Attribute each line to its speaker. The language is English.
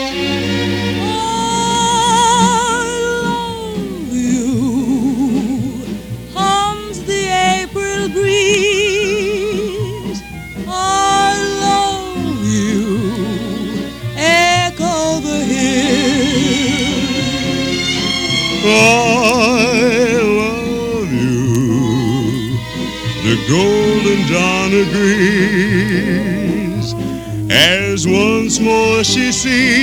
Speaker 1: love you, hums the April breeze. I love you, echo the hills.
Speaker 2: I love you, the golden dawn agrees, as once more she sees